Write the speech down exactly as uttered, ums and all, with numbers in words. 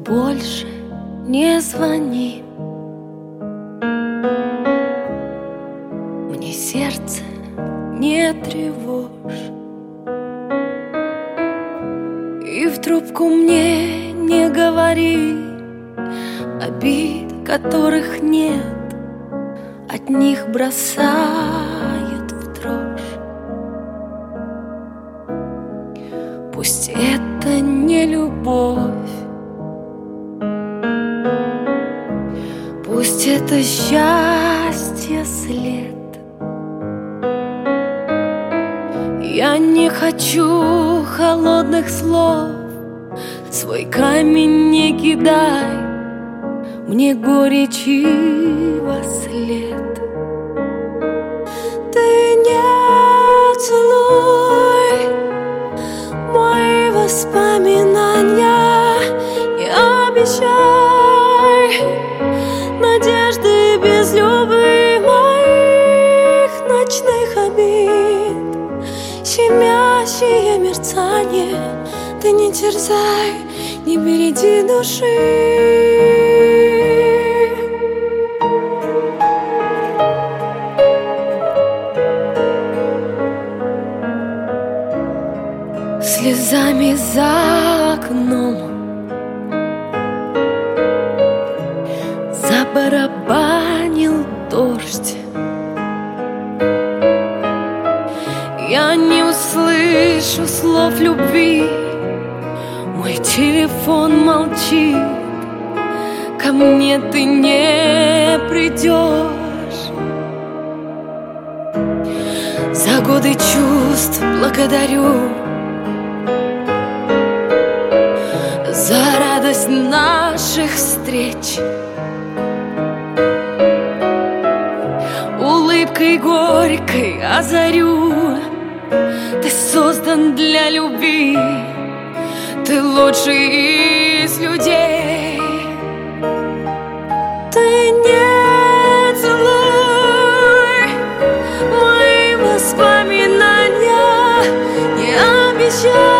больше не звони. Мне сердце не тревожь, и в трубку мне не говори обид, которых нет, от них бросает в дрожь. Пусть это не любовь, пусть это счастье след. Я не хочу холодных слов, свой камень не кидай мне горечи во след. Ты не целуй мои воспоминания, не обещай надежды без любви моих ночных обид. Щемящее мерцание, ты не терзай, не береди души. Слезами за окном забарабанил дождь. Я не услышу слов любви, мой телефон молчит, ко мне ты не придешь. За годы чувств благодарю, за радость наших встреч. Улыбкой горькой озарю, ты создан для любви, ты лучший из людей. Ты не целуй мои воспоминания, не обещай